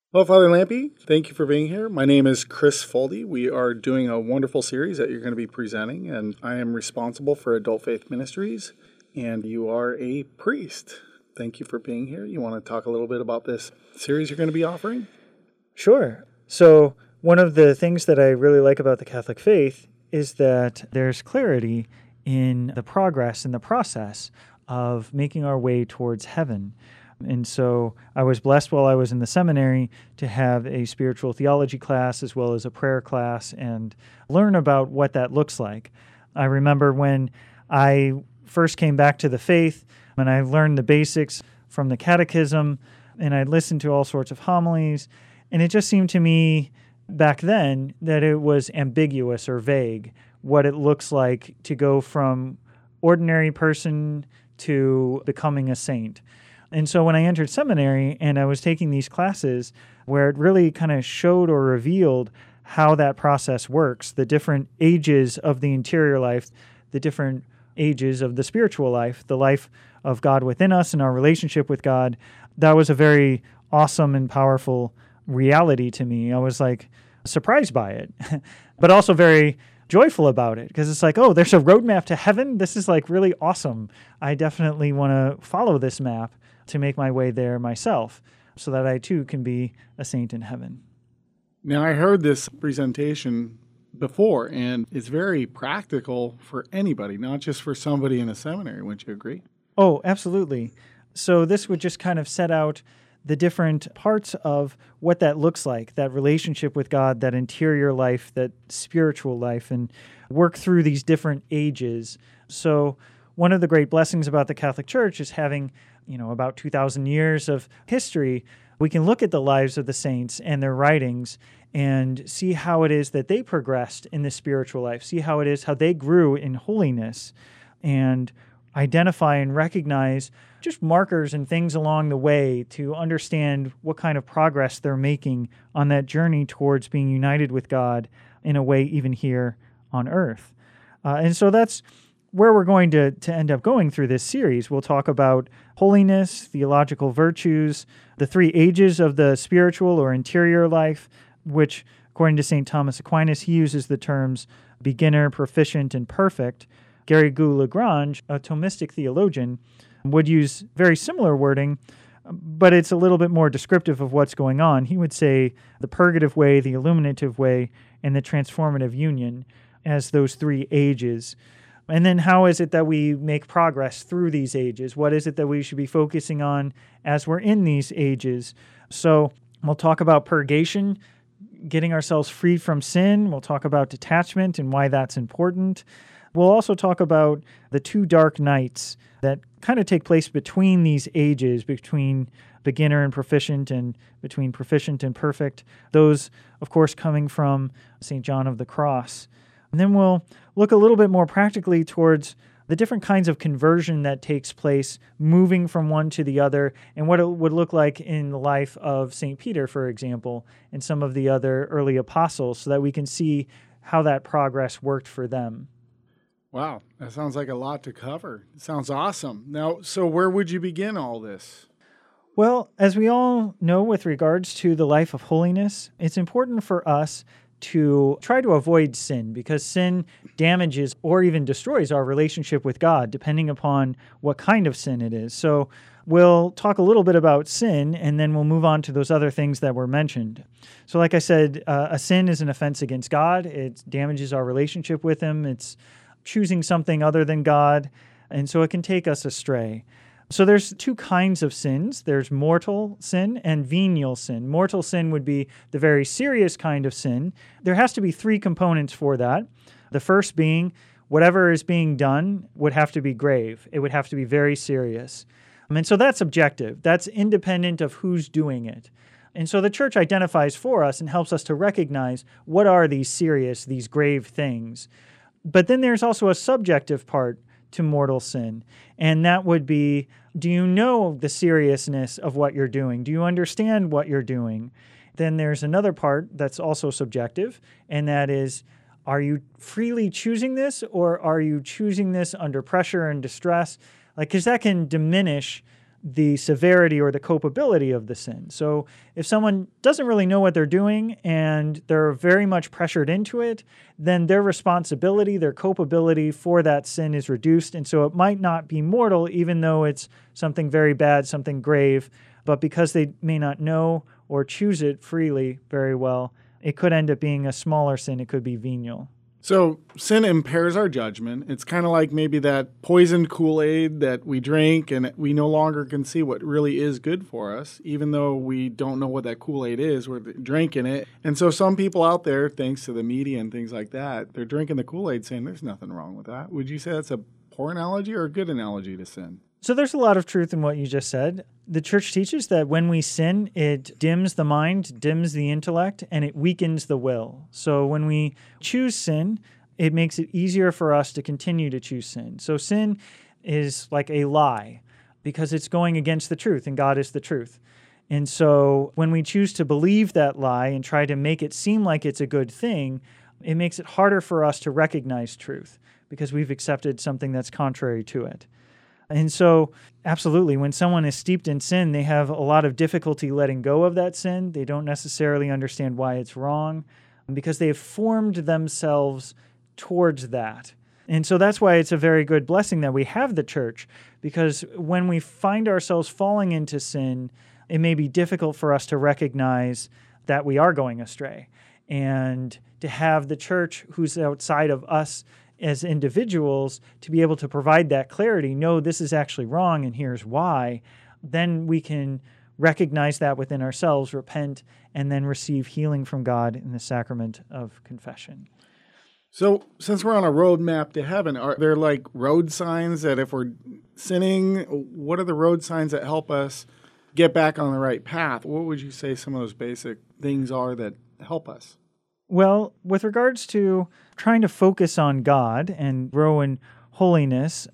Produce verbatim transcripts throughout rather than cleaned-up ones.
Well, Father Lampy, thank you for being here. My name is Chris Foldy. We are doing a wonderful series that you're going to be presenting, and I am responsible for Adult Faith Ministries, and you are a priest. Thank you for being here. You want to talk a little bit about this series you're going to be offering? Sure. So, one of the things that I really like about the Catholic faith is that there's clarity in the progress and the process of making our way towards heaven. And so I was blessed while I was in the seminary to have a spiritual theology class as well as a prayer class and learn about what that looks like. I remember when I first came back to the faith and I learned the basics from the catechism and I listened to all sorts of homilies, and it just seemed to me back then that it was ambiguous or vague what it looks like to go from ordinary person to becoming a saint. And so when I entered seminary and I was taking these classes where it really kind of showed or revealed how that process works, the different ages of the interior life, the different ages of the spiritual life, the life of God within us and our relationship with God, that was a very awesome and powerful reality to me. I was like surprised by it, but also very joyful about it because it's like, oh, there's a roadmap to heaven. This is like really awesome. I definitely want to follow this map to make my way there myself so that I too can be a saint in heaven. Now, I heard this presentation before, and it's very practical for anybody, not just for somebody in a seminary. Wouldn't you agree? Oh, absolutely. So this would just kind of set out the different parts of what that looks like, that relationship with God, that interior life, that spiritual life, and work through these different ages. So one of the great blessings about the Catholic Church is having, you know, about two thousand years of history. We can look at the lives of the saints and their writings and see how it is that they progressed in the spiritual life, see how it is, how they grew in holiness, and identify and recognize just markers and things along the way to understand what kind of progress they're making on that journey towards being united with God in a way even here on earth. Uh, and so that's where we're going to, to end up going through this series. We'll talk about holiness, theological virtues, the three ages of the spiritual or interior life, which, according to Saint Thomas Aquinas, he uses the terms beginner, proficient, and perfect. Garrigou-Lagrange, a Thomistic theologian, would use very similar wording, but it's a little bit more descriptive of what's going on. He would say the purgative way, the illuminative way, and the transformative union as those three ages. And then how is it that we make progress through these ages? What is it that we should be focusing on as we're in these ages? So we'll talk about purgation, getting ourselves freed from sin. We'll talk about detachment and why that's important. We'll also talk about the two dark nights that kind of take place between these ages, between beginner and proficient and between proficient and perfect. Those, of course, coming from Saint John of the Cross. And then we'll look a little bit more practically towards the different kinds of conversion that takes place moving from one to the other and what it would look like in the life of Saint Peter, for example, and some of the other early apostles so that we can see how that progress worked for them. Wow, that sounds like a lot to cover. It sounds awesome. Now, so where would you begin all this? Well, as we all know with regards to the life of holiness, it's important for us to try to avoid sin because sin damages or even destroys our relationship with God, depending upon what kind of sin it is. So we'll talk a little bit about sin, and then we'll move on to those other things that were mentioned. So like I said, uh, a sin is an offense against God. It damages our relationship with Him. It's choosing something other than God, and so it can take us astray. So there's two kinds of sins. There's mortal sin and venial sin. Mortal sin would be the very serious kind of sin. There has to be three components for that. The first being whatever is being done would have to be grave. It would have to be very serious. And so that's objective. That's independent of who's doing it. And so the church identifies for us and helps us to recognize what are these serious, these grave things. But then there's also a subjective part to mortal sin, and that would be, do you know the seriousness of what you're doing? Do you understand what you're doing? Then there's another part that's also subjective, and that is, are you freely choosing this, or are you choosing this under pressure and distress? Like, because that can diminish the severity or the culpability of the sin. So if someone doesn't really know what they're doing and they're very much pressured into it, then their responsibility, their culpability for that sin is reduced. And so it might not be mortal, even though it's something very bad, something grave. But because they may not know or choose it freely very well, it could end up being a smaller sin. It could be venial. So sin impairs our judgment. It's kind of like maybe that poisoned Kool-Aid that we drink and we no longer can see what really is good for us, even though we don't know what that Kool-Aid is. We're drinking it. And so some people out there, thanks to the media and things like that, they're drinking the Kool-Aid saying there's nothing wrong with that. Would you say that's a poor analogy or a good analogy to sin? So there's a lot of truth in what you just said. The church teaches that when we sin, it dims the mind, dims the intellect, and it weakens the will. So when we choose sin, it makes it easier for us to continue to choose sin. So sin is like a lie because it's going against the truth, and God is the truth. And so when we choose to believe that lie and try to make it seem like it's a good thing, it makes it harder for us to recognize truth because we've accepted something that's contrary to it. And so, absolutely, when someone is steeped in sin, they have a lot of difficulty letting go of that sin. They don't necessarily understand why it's wrong because they have formed themselves towards that. And so that's why it's a very good blessing that we have the church, because when we find ourselves falling into sin, it may be difficult for us to recognize that we are going astray. And to have the church who's outside of us as individuals to be able to provide that clarity, no, this is actually wrong and here's why, then we can recognize that within ourselves, repent, and then receive healing from God in the sacrament of confession. So since we're on a roadmap to heaven, are there like road signs that if we're sinning, what are the road signs that help us get back on the right path? What would you say some of those basic things are that help us? Well, with regards to trying to focus on God and grow in holiness,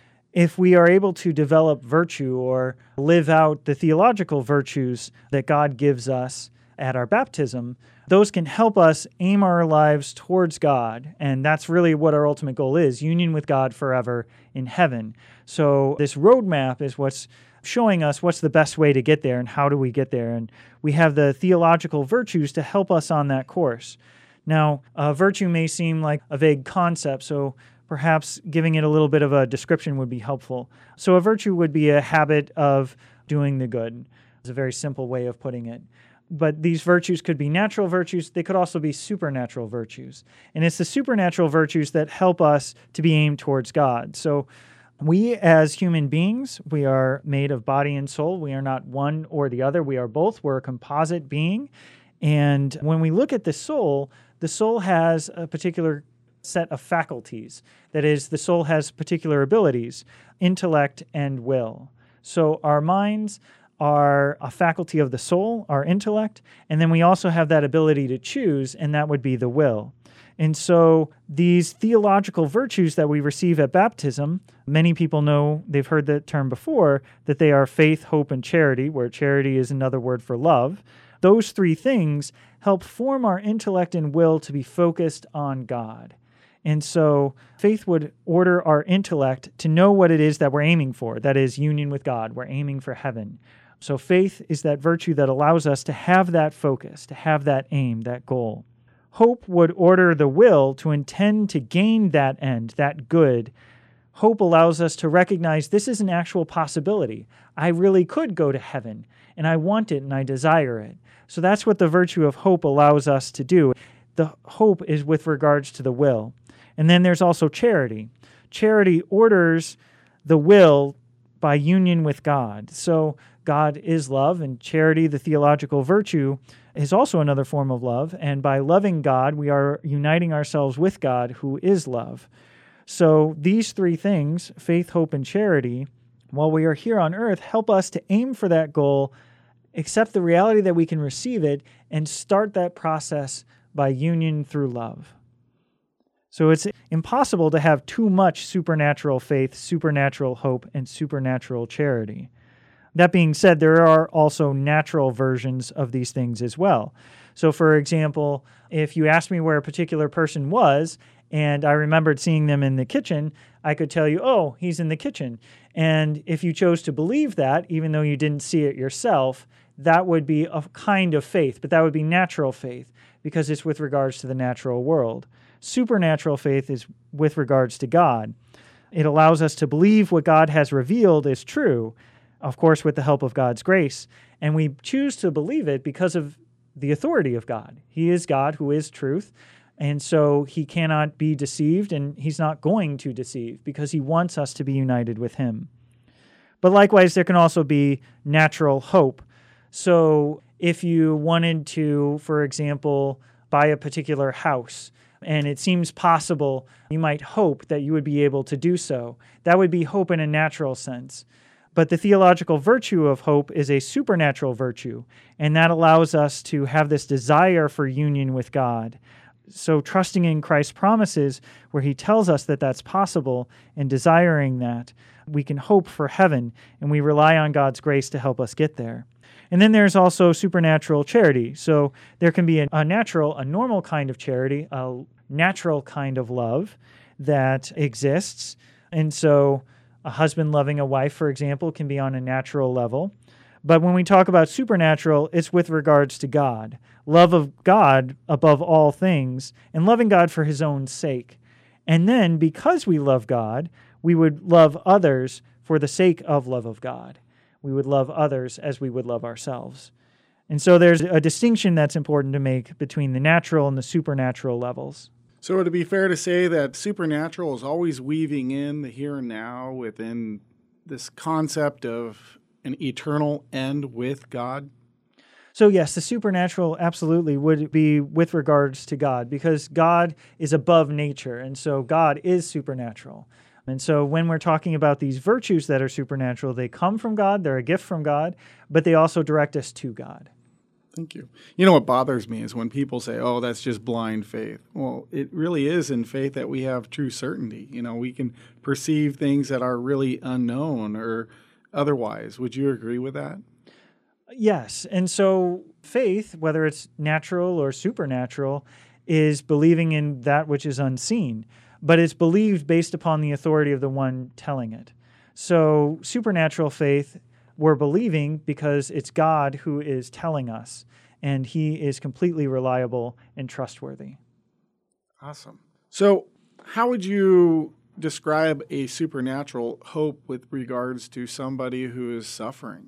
if we are able to develop virtue or live out the theological virtues that God gives us at our baptism, those can help us aim our lives towards God. And that's really what our ultimate goal is, union with God forever in heaven. So this roadmap is what's showing us what's the best way to get there and how do we get there. And we have the theological virtues to help us on that course. Now, uh, virtue may seem like a vague concept, so perhaps giving it a little bit of a description would be helpful. So a virtue would be a habit of doing the good. It's a very simple way of putting it. But these virtues could be natural virtues. They could also be supernatural virtues. And it's the supernatural virtues that help us to be aimed towards God. So we as human beings, we are made of body and soul. We are not one or the other. We are both. We're a composite being. And when we look at the soul, the soul has a particular set of faculties. That is, the soul has particular abilities, intellect and will. So our minds are a faculty of the soul, our intellect, and then we also have that ability to choose, and that would be the will. And so these theological virtues that we receive at baptism, many people know, they've heard the term before, that they are faith, hope, and charity, where charity is another word for love. Those three things help form our intellect and will to be focused on God. And so faith would order our intellect to know what it is that we're aiming for, that is union with God. We're aiming for heaven. So faith is that virtue that allows us to have that focus, to have that aim, that goal. Hope would order the will to intend to gain that end, that good. Hope allows us to recognize this is an actual possibility. I really could go to heaven, and I want it and I desire it. So that's what the virtue of hope allows us to do. The hope is with regards to the will. And then there's also charity. Charity orders the will by union with God. So God is love, and charity, the theological virtue, is also another form of love. And by loving God, we are uniting ourselves with God, who is love. So these three things, faith, hope, and charity, while we are here on earth, help us to aim for that goal, accept the reality that we can receive it, and start that process by union through love. So it's impossible to have too much supernatural faith, supernatural hope, and supernatural charity. That being said, there are also natural versions of these things as well. So for example, if you asked me where a particular person was and I remembered seeing them in the kitchen, I could tell you, oh, he's in the kitchen. And if you chose to believe that, even though you didn't see it yourself, that would be a kind of faith, but that would be natural faith because it's with regards to the natural world. Supernatural faith is with regards to God. It allows us to believe what God has revealed is true, of course, with the help of God's grace, and we choose to believe it because of the authority of God. He is God who is truth, and so he cannot be deceived, and he's not going to deceive because he wants us to be united with him. But likewise, there can also be natural hope. So if you wanted to, for example, buy a particular house, and it seems possible, you might hope that you would be able to do so. That would be hope in a natural sense. But the theological virtue of hope is a supernatural virtue, and that allows us to have this desire for union with God. So trusting in Christ's promises, where he tells us that that's possible, and desiring that, we can hope for heaven, and we rely on God's grace to help us get there. And then there's also supernatural charity. So there can be a, a natural, a normal kind of charity, a natural kind of love that exists. And so a husband loving a wife, for example, can be on a natural level. But when we talk about supernatural, it's with regards to God. Love of God above all things, and loving God for his own sake. And then, because we love God, we would love others for the sake of love of God. We would love others as we would love ourselves. And so there's a distinction that's important to make between the natural and the supernatural levels. So would it be fair to say that supernatural is always weaving in the here and now within this concept of an eternal end with God? So yes, the supernatural absolutely would be with regards to God, because God is above nature, and so God is supernatural. And so when we're talking about these virtues that are supernatural, they come from God, they're a gift from God, but they also direct us to God. Thank you. You know what bothers me is when people say, oh, that's just blind faith. Well, it really is in faith that we have true certainty. You know, we can perceive things that are really unknown or otherwise. Would you agree with that? Yes. And so faith, whether it's natural or supernatural, is believing in that which is unseen, but it's believed based upon the authority of the one telling it. So supernatural faith, we're believing because it's God who is telling us, and he is completely reliable and trustworthy. Awesome. So how would you describe a supernatural hope with regards to somebody who is suffering?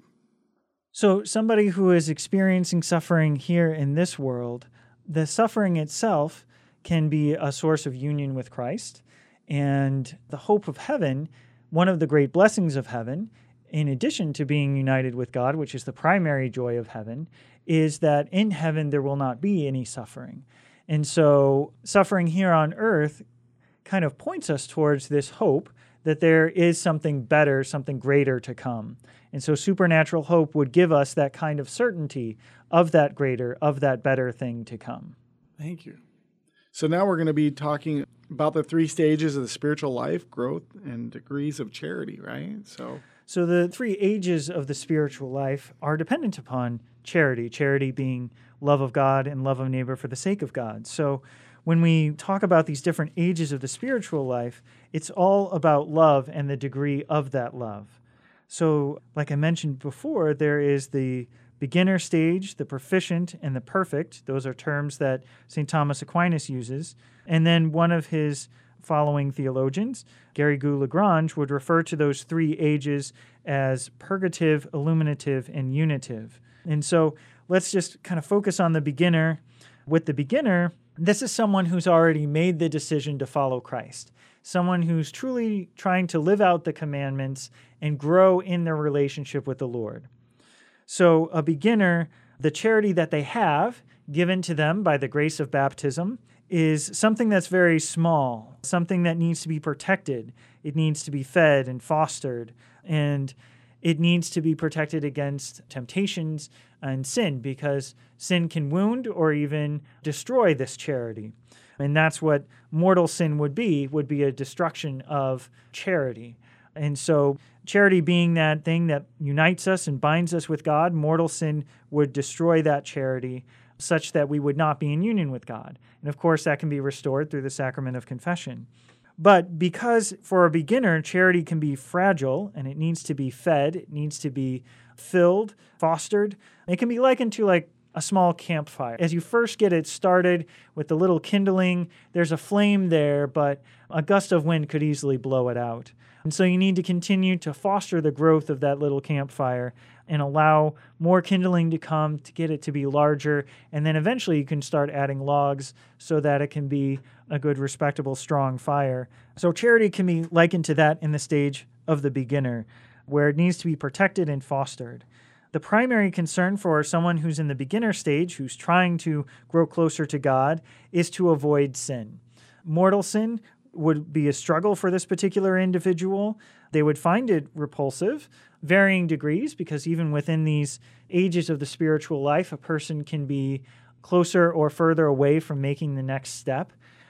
So somebody who is experiencing suffering here in this world, the suffering itself can be a source of union with Christ. And the hope of heaven, one of the great blessings of heaven, in addition to being united with God, which is the primary joy of heaven, is that in heaven there will not be any suffering. And so suffering here on earth kind of points us towards this hope that there is something better, something greater to come. And so supernatural hope would give us that kind of certainty of that greater, of that better thing to come. Thank you. So now we're going to be talking about the three stages of the spiritual life, growth, and degrees of charity, right? So, so the three ages of the spiritual life are dependent upon charity, charity being love of God and love of neighbor for the sake of God. So when we talk about these different ages of the spiritual life, it's all about love and the degree of that love. So like I mentioned before, there is the beginner stage, the proficient, and the perfect. Those are terms that Saint Thomas Aquinas uses. And then one of his following theologians, Garrigou-Lagrange, would refer to those three ages as purgative, illuminative, and unitive. And so let's just kind of focus on the beginner. With the beginner, this is someone who's already made the decision to follow Christ, someone who's truly trying to live out the commandments and grow in their relationship with the Lord. So a beginner, the charity that they have given to them by the grace of baptism is something that's very small, something that needs to be protected. It needs to be fed and fostered, and it needs to be protected against temptations and sin, because sin can wound or even destroy this charity. And that's what mortal sin would be, would be a destruction of charity. And so charity being that thing that unites us and binds us with God, mortal sin would destroy that charity such that we would not be in union with God. And of course, that can be restored through the sacrament of confession. But because for a beginner, charity can be fragile and it needs to be fed, it needs to be filled, fostered, it can be likened to like a small campfire. As you first get it started with the little kindling, there's a flame there, but a gust of wind could easily blow it out. And so you need to continue to foster the growth of that little campfire and allow more kindling to come to get it to be larger. And then eventually you can start adding logs so that it can be a good, respectable, strong fire. So charity can be likened to that in the stage of the beginner, where it needs to be protected and fostered. The primary concern for someone who's in the beginner stage, who's trying to grow closer to God, is to avoid sin. Mortal sin would be a struggle for this particular individual. They would find it repulsive, varying degrees, because even within these ages of the spiritual life, a person can be closer or further away from making the next step.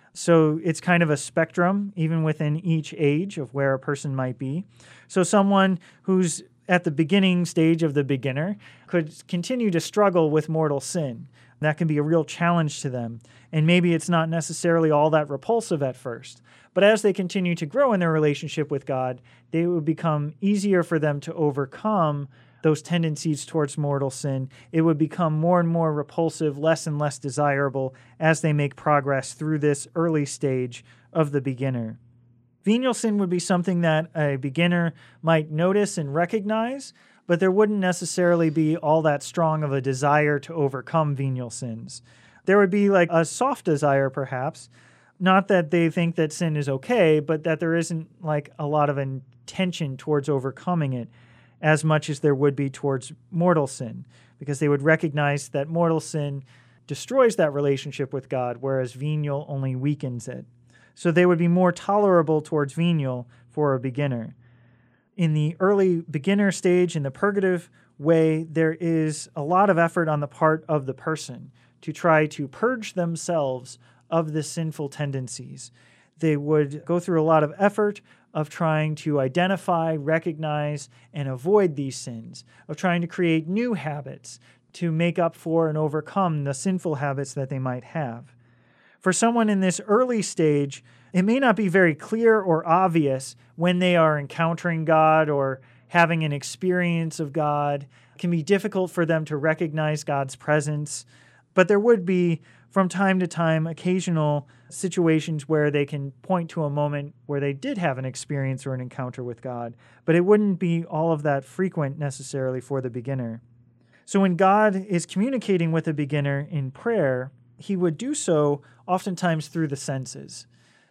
So it's kind of a spectrum, even within each age of where a person might be. So someone who's at the beginning stage of the beginner could continue to struggle with mortal sin. That can be a real challenge to them. And maybe it's not necessarily all that repulsive at first. But as they continue to grow in their relationship with God, they would become easier for them to overcome those tendencies towards mortal sin. It would become more and more repulsive, less and less desirable as they make progress through this early stage of the beginner. Venial sin would be something that a beginner might notice and recognize, but there wouldn't necessarily be all that strong of a desire to overcome venial sins. There would be like a soft desire, perhaps, not that they think that sin is okay, but that there isn't like a lot of intention towards overcoming it as much as there would be towards mortal sin, because they would recognize that mortal sin destroys that relationship with God, whereas venial only weakens it. So they would be more tolerable towards venial for a beginner. In the early beginner stage, in the purgative way, there is a lot of effort on the part of the person to try to purge themselves of the sinful tendencies. They would go through a lot of effort of trying to identify, recognize, and avoid these sins, of trying to create new habits to make up for and overcome the sinful habits that they might have. For someone in this early stage, it may not be very clear or obvious when they are encountering God or having an experience of God. It can be difficult for them to recognize God's presence, but there would be, from time to time, occasional situations where they can point to a moment where they did have an experience or an encounter with God, but it wouldn't be all of that frequent necessarily for the beginner. So when God is communicating with a beginner in prayer, he would do so oftentimes through the senses.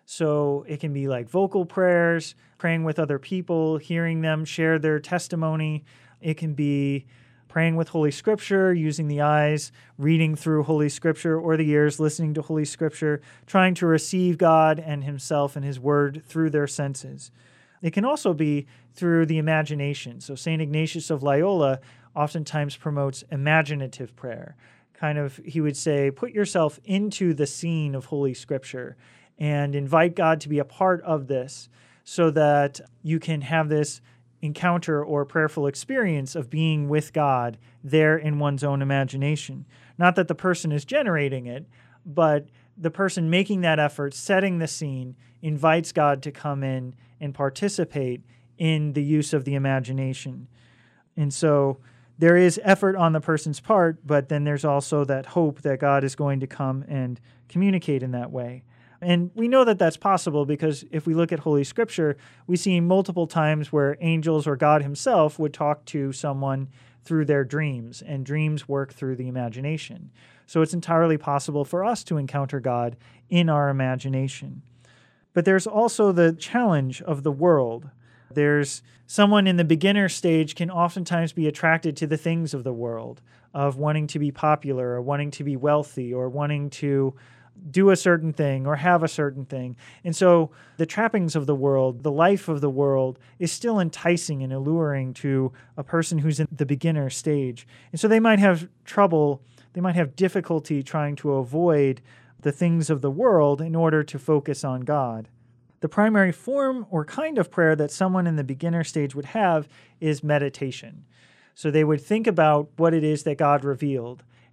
So it can be like vocal prayers, praying with other people, hearing them share their testimony. It can be praying with Holy Scripture, using the eyes, reading through Holy Scripture, or the ears, listening to Holy Scripture, trying to receive God and himself and his word through their senses. It can also be through the imagination. So Saint Ignatius of Loyola oftentimes promotes imaginative prayer. Kind of, he would say, put yourself into the scene of Holy Scripture and invite God to be a part of this so that you can have this encounter or prayerful experience of being with God there in one's own imagination. Not that the person is generating it, but the person making that effort, setting the scene, invites God to come in and participate in the use of the imagination. And so there is effort on the person's part, but then there's also that hope that God is going to come and communicate in that way. And we know that that's possible because if we look at Holy Scripture, we see multiple times where angels or God himself would talk to someone through their dreams, and dreams work through the imagination. So it's entirely possible for us to encounter God in our imagination. But there's also the challenge of the world. There's someone in the beginner stage can oftentimes be attracted to the things of the world, of wanting to be popular or wanting to be wealthy or wanting to do a certain thing or have a certain thing. And so the trappings of the world, the life of the world is still enticing and alluring to a person who's in the beginner stage. And so they might have trouble, they might have difficulty trying to avoid the things of the world in order to focus on God. The primary form or kind of prayer that someone in the beginner stage would have is meditation. So they would think about what it is that God revealed,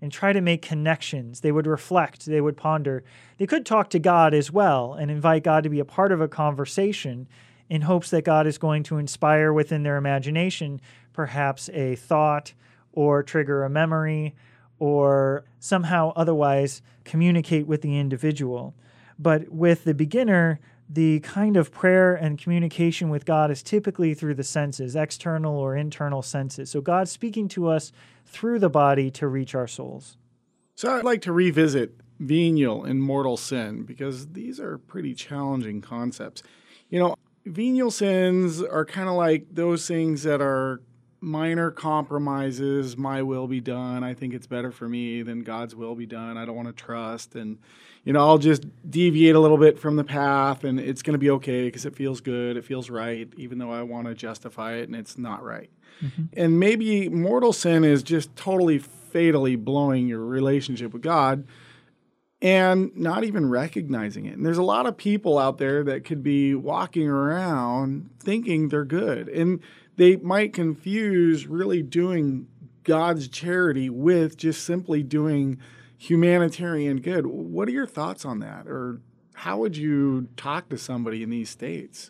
and try to make connections. They would reflect, they would ponder. They could talk to God as well and invite God to be a part of a conversation in hopes that God is going to inspire within their imagination perhaps a thought or trigger a memory or somehow otherwise communicate with the individual. But with the beginner, the kind of prayer and communication with God is typically through the senses, external or internal senses. So God's speaking to us through the body to reach our souls. So I'd like to revisit venial and mortal sin because these are pretty challenging concepts. You know, venial sins are kind of like those things that are minor compromises. My will be done. I think it's better for me than God's will be done. I don't want to trust. And, you know, I'll just deviate a little bit from the path and it's going to be okay because it feels good. It feels right, even though I want to justify it and it's not right. Mm-hmm. And maybe mortal sin is just totally fatally blowing your relationship with God and not even recognizing it. And there's a lot of people out there that could be walking around thinking they're good. And they might confuse really doing God's charity with just simply doing humanitarian good. What are your thoughts on that? Or how would you talk to somebody in these states?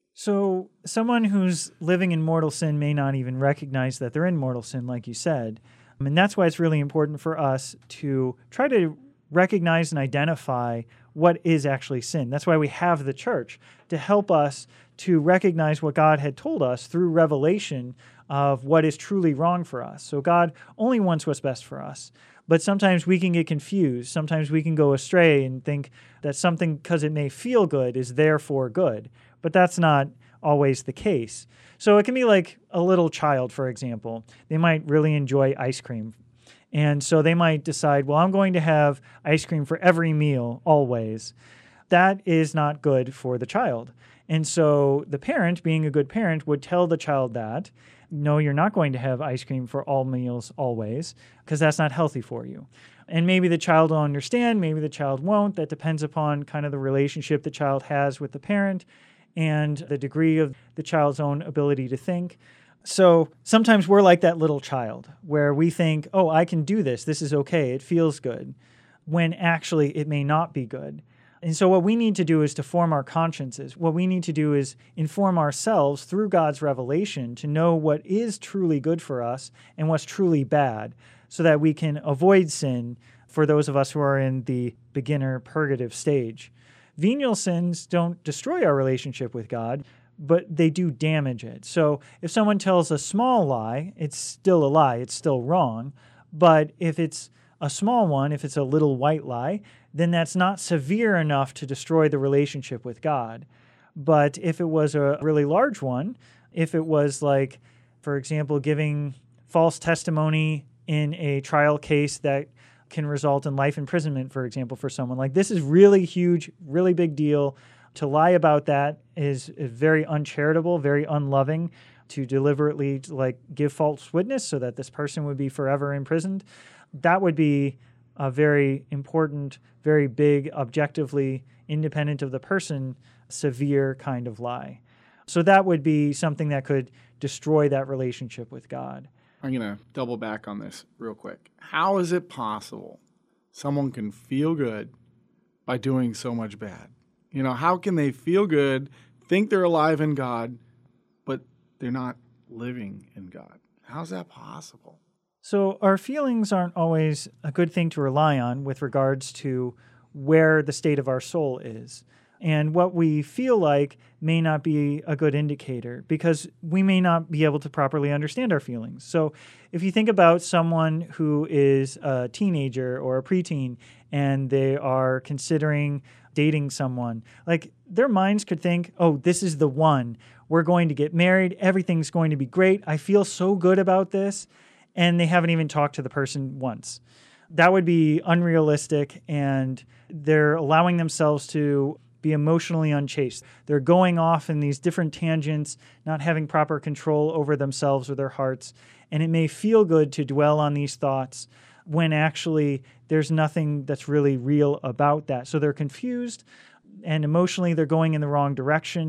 So someone who's living in mortal sin may not even recognize that they're in mortal sin, like you said. And that's why it's really important for us to try to recognize and identify what is actually sin. That's why we have the church, to help us to recognize what God had told us through revelation of what is truly wrong for us. So God only wants what's best for us. But sometimes we can get confused. Sometimes we can go astray and think that something, because it may feel good, is therefore good. But that's not always the case. So it can be like a little child, for example. They might really enjoy ice cream. And so they might decide, well, I'm going to have ice cream for every meal, always. That is not good for the child. And so the parent, being a good parent, would tell the child that, no, you're not going to have ice cream for all meals always, because that's not healthy for you. And maybe the child will understand, maybe the child won't. That depends upon kind of the relationship the child has with the parent and the degree of the child's own ability to think. So sometimes we're like that little child where we think, oh, I can do this. This is okay. It feels good, when actually it may not be good. And so what we need to do is to form our consciences. What we need to do is inform ourselves through God's revelation to know what is truly good for us and what's truly bad, so that we can avoid sin for those of us who are in the beginner purgative stage. Venial sins don't destroy our relationship with God, but they do damage it. So if someone tells a small lie, it's still a lie, it's still wrong. But if it's a small one, if it's a little white lie, then that's not severe enough to destroy the relationship with God. But if it was a really large one, if it was like, for example, giving false testimony in a trial case that can result in life imprisonment, for example, for someone, like this is really huge, really big deal. To lie about that is, is very uncharitable, very unloving, to deliberately like give false witness so that this person would be forever imprisoned. That would be a very important, very big, objectively independent of the person, severe kind of lie. So that would be something that could destroy that relationship with God. I'm going to double back on this real quick. How is it possible someone can feel good by doing so much bad? You know, how can they feel good, think they're alive in God, but they're not living in God? How's that possible? So our feelings aren't always a good thing to rely on with regards to where the state of our soul is. And what we feel like may not be a good indicator because we may not be able to properly understand our feelings. So if you think about someone who is a teenager or a preteen and they are considering dating someone, like their minds could think, oh, this is the one. We're going to get married. Everything's going to be great. I feel so good about this. And they haven't even talked to the person once. That would be unrealistic, and they're allowing themselves to be emotionally unchaste. They're going off in these different tangents, not having proper control over themselves or their hearts, and it may feel good to dwell on these thoughts when actually there's nothing that's really real about that. So they're confused, and emotionally they're going in the wrong direction,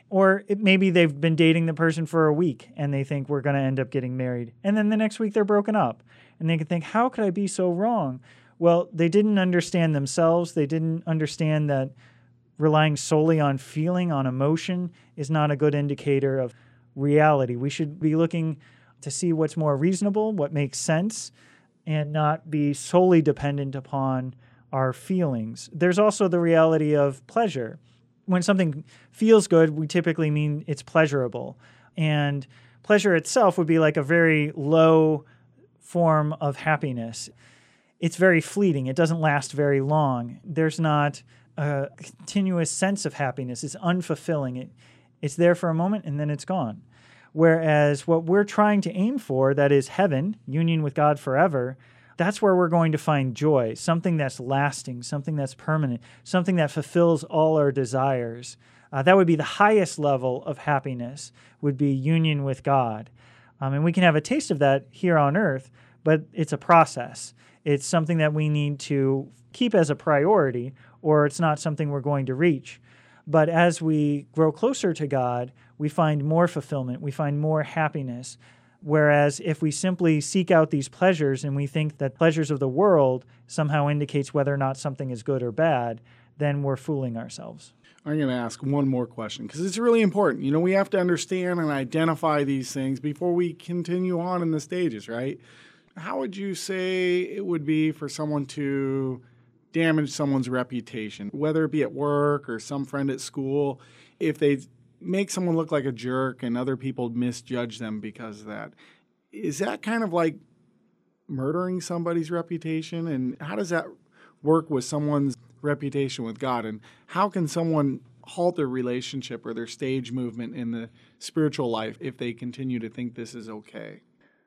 Or it, maybe they've been dating the person for a week and they think we're going to end up getting married. And then the next week they're broken up. And they can think, how could I be so wrong? Well, they didn't understand themselves. They didn't understand that relying solely on feeling, on emotion, is not a good indicator of reality. We should be looking to see what's more reasonable, what makes sense, and not be solely dependent upon our feelings. There's also the reality of pleasure. When something feels good, we typically mean it's pleasurable. And pleasure itself would be like a very low form of happiness. It's very fleeting. It doesn't last very long. There's not a continuous sense of happiness. It's unfulfilling. It, it's there for a moment and then it's gone. Whereas what we're trying to aim for, that is heaven, union with God forever, that's where we're going to find joy, something that's lasting, something that's permanent, something that fulfills all our desires. Uh, that would be the highest level of happiness, would be union with God. Um, and we can have a taste of that here on earth, but it's a process. It's something that we need to keep as a priority, or it's not something we're going to reach. But as we grow closer to God, we find more fulfillment, we find more happiness. Whereas if we simply seek out these pleasures and we think that pleasures of the world somehow indicates whether or not something is good or bad, then we're fooling ourselves. I'm going to ask one more question because it's really important. You know, we have to understand and identify these things before we continue on in the stages, right? How would you say it would be for someone to damage someone's reputation, whether it be at work or some friend at school, if they make someone look like a jerk and other people misjudge them because of that? Is that kind of like murdering somebody's reputation? And how does that work with someone's reputation with God? And how can someone halt their relationship or their stage movement in the spiritual life if they continue to think this is okay?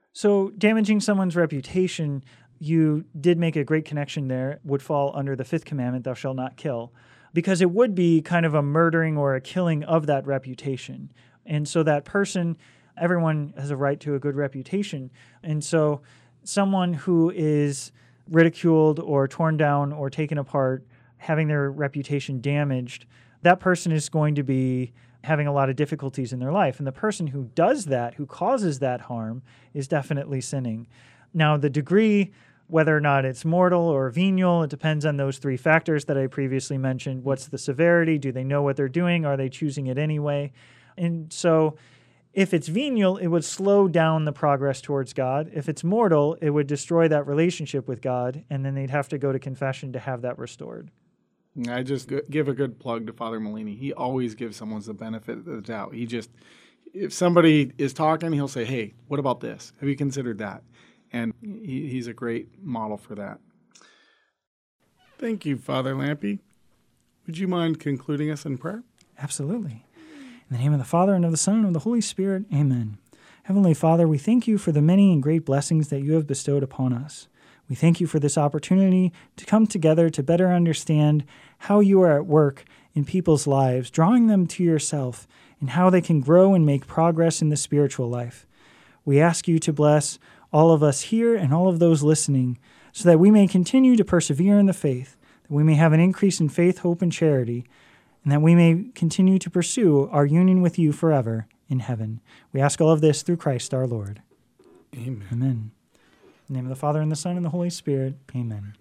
So damaging someone's reputation, you did make a great connection there, would fall under the fifth commandment, thou shalt not kill, because it would be kind of a murdering or a killing of that reputation. And so that person, everyone has a right to a good reputation. And so someone who is ridiculed or torn down or taken apart, having their reputation damaged, that person is going to be having a lot of difficulties in their life. And the person who does that, who causes that harm, is definitely sinning. Now, the degree, whether or not it's mortal or venial, it depends on those three factors that I previously mentioned. What's the severity? Do they know what they're doing? Are they choosing it anyway? And so if it's venial, it would slow down the progress towards God. If it's mortal, it would destroy that relationship with God, and then they'd have to go to confession to have that restored. I just give a good plug to Father Molini. He always gives someone the benefit of the doubt. He just, if somebody is talking, he'll say, hey, what about this? Have you considered that? And he, he's a great model for that. Thank you, Father Lampe. Would you mind concluding us in prayer? Absolutely. In the name of the Father, and of the Son, and of the Holy Spirit, amen. Heavenly Father, we thank you for the many and great blessings that you have bestowed upon us. We thank you for this opportunity to come together to better understand how you are at work in people's lives, drawing them to yourself, and how they can grow and make progress in the spiritual life. We ask you to bless all of us here and all of those listening, so that we may continue to persevere in the faith, that we may have an increase in faith, hope, and charity, and that we may continue to pursue our union with you forever in heaven. We ask all of this through Christ our Lord. Amen. Amen. In the name of the Father, and the Son, and the Holy Spirit, amen.